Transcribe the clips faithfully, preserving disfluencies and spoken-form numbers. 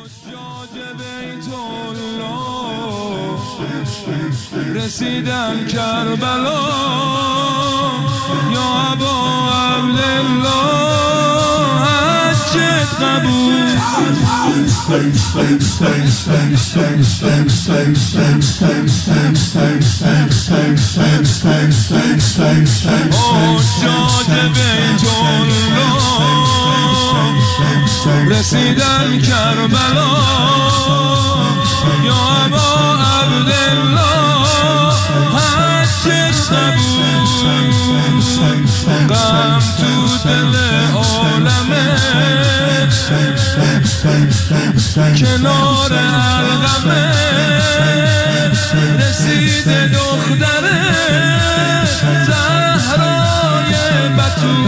رسیدم کربلا یا ابا عبدالله حجت قبول حجاج بیت الله رسیدم کربلا یا ابا عبدالله حجت قبول غم تو دل عالمه کنار الغمه رسید دختره زهرای بتول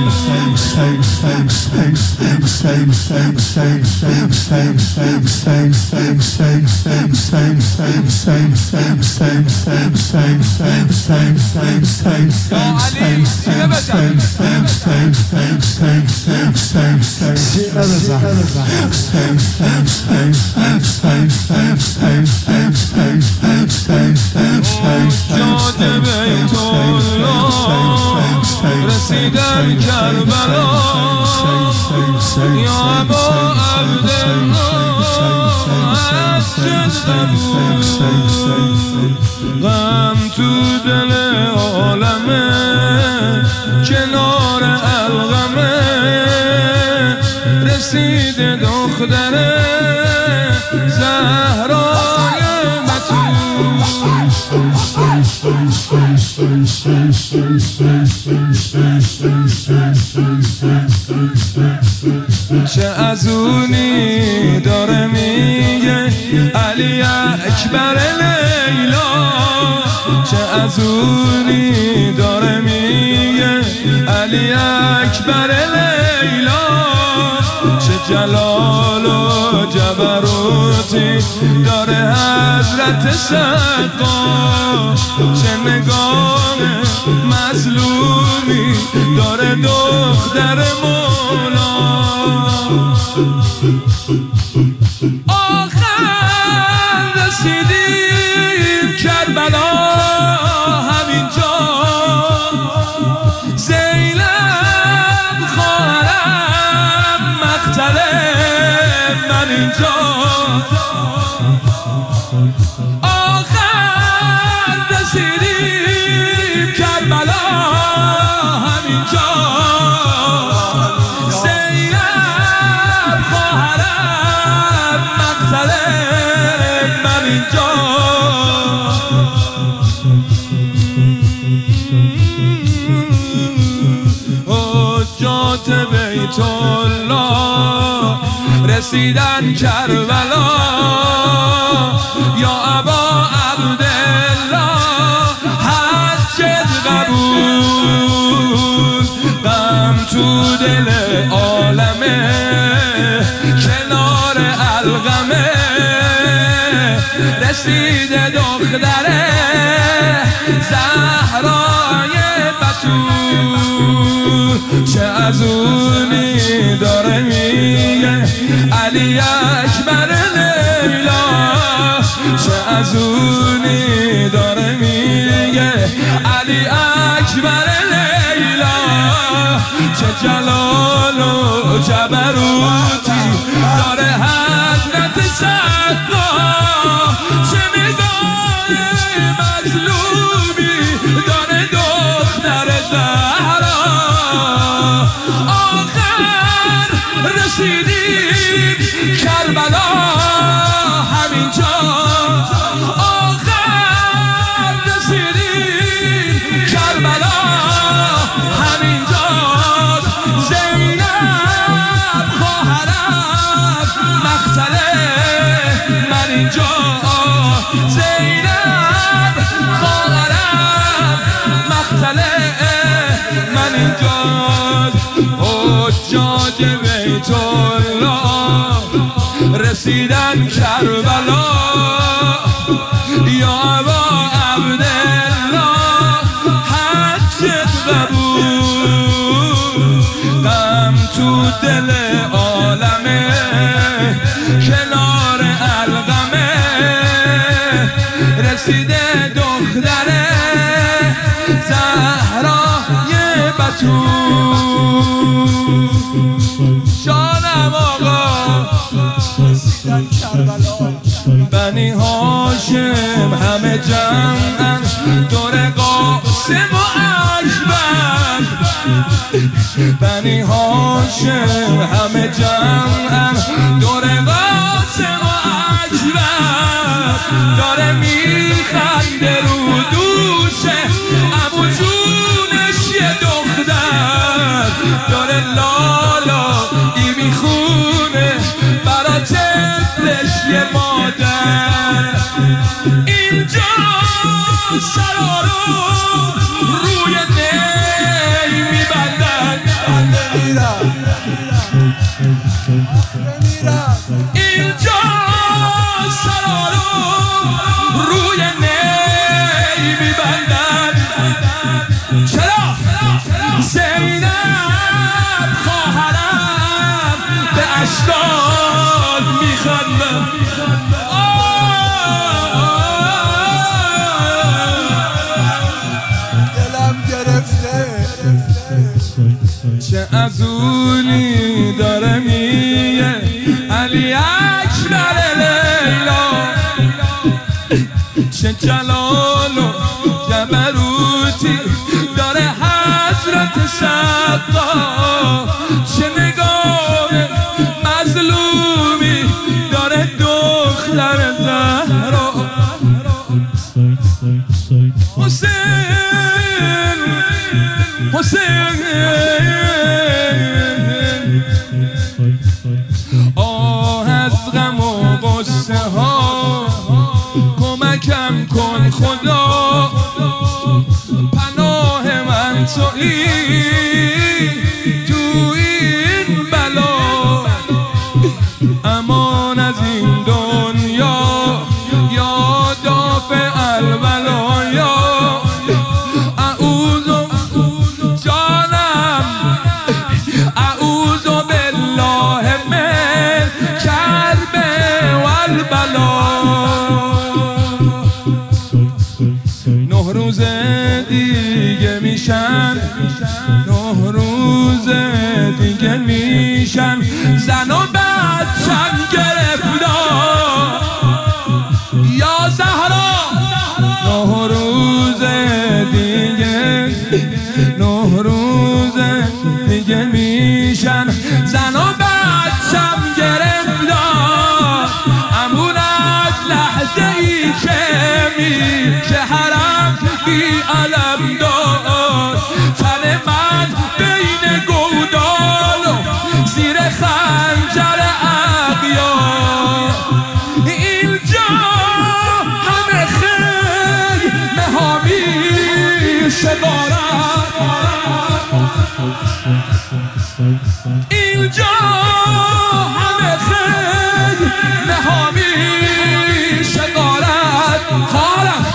حجاج بیت الله رسیدم کربلا یا ابا عبدالله حجت قبول غم تو دل عالمه کنار الغمه رسید دختره زهرای بتول چه ازونی داره میگه علی اکبر لیلا چه ازونی داره میگه علی اکبر لیلا چه جلال و جبروتی داره حضرت سقا چه نگاه مظلومی داره دختر مولا آخر رسیدیم کربلا همینجا زینب خواهرم مقتل من اینجا آخر رسیدیم کربلا همینجا زینب خواهرم مقتل من اینجا حجاج بیت الله رسیدن کربلا یا ابا عبدالله حجت قبول غم تو دل عالمه کنار الغمه رسید دختره زهرای بتول چه ازونی داره میگه علی اکبر لیلا چه ازونی داره میگه علی اکبر لیلا چه جلال و جبروتی داره حضرت سقا چه نگاه مظلومی داره دختر زهرا آخر رسیدیم کربلا همینجا آخر رسیدیم کربلا همینجا زینب خواهرم مقتل من اینجا زینب خواهرم مقتل من اینجا حجاج بیت الله رسیدن کربلا یا ابا عبدالله حجت قبول غم تو دل عالمه کنار بنی هاشم همه جمعن دور قاسم و اکبر بنی هاشم همه جمعن دور قاسم و اکبر داره میخنده رو دوشه عمو جونش یه دختر داره لالا ای میخونه برا طفلش یه مادر اینجا سرا رو روی نی میبندن اینجا سرا رو روی نی میبندن چرا؟ زینب خواهرم به اشکال میخندم دلم گرفته چه عزولی داره میگه علی اکبر لیلا چه جلال و جبروتی داره حضرت سقا چه نگاه مظلومی داره دختر زهرا حسین حسین آه از غم و غصه ها کمکم کن خدا پناه من تویی تو این بلا امان از این دنیا یا دافع البلایا اعوذ جانم اعوذ بالله من کرب والبلا نه روز دیگه میشن نه روز دیگه میشن زن و بچم گرفتار یا زهرا نه روز دیگه نه روز دیگه میشن زن و بچم گرفتار امون از لحظه ای که میشه حرم بی علم دار تن من بین گودال و زیر خنجر اغیار اینجا همه خیمه ها میشه دارن اینجا همه خیمه ها میشه دارن خواهرم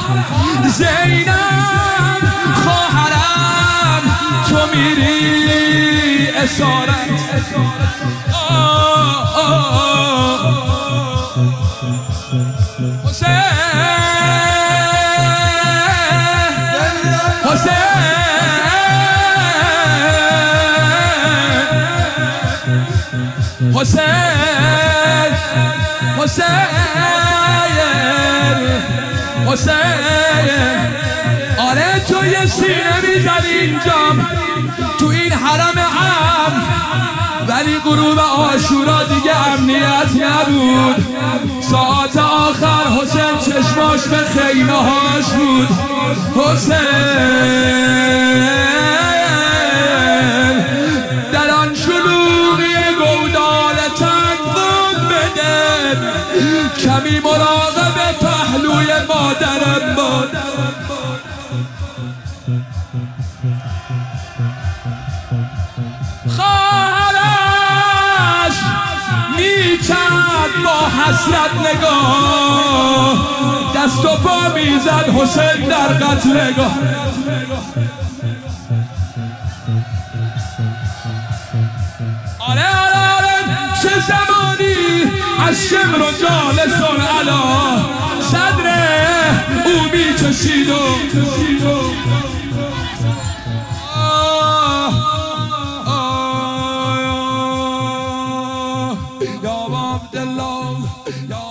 زینب خواهرم تو میری اسارت حسین حسین حسین حسین حسین آره تو یه سینه میزنی اینجا تو این حرم ام ولی غروب عاشورا دیگه امنیت نبود ساعت آخر حسین چشماش به خیمه هاش بود حسین در آن شلوغی گودال تنگون بده کمی مراقب پهلوی مادرم باد خواهرش میکرد با حسرت نگاه دست و پا میزد حسین در قتلگاه آره آره آره چه زمانی از شمر و جالسون علا صدره او میکشید و یا عبدالله یا